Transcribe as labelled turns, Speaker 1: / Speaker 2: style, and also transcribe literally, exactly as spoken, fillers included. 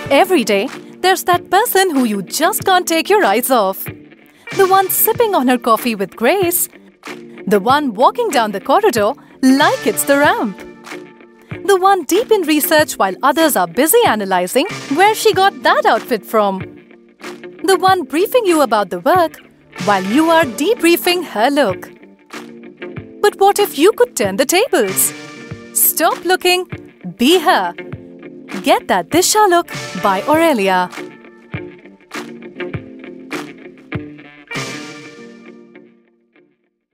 Speaker 1: Every day, there's that person who you just can't take your eyes off. The one sipping on her coffee with grace. The one walking down the corridor like it's the ramp. The one deep in research while others are busy analyzing where she got that outfit from. The one briefing you about the work while you are debriefing her look. But what if you could turn the tables? Stop looking, be her. Get that Disha look by Aurelia.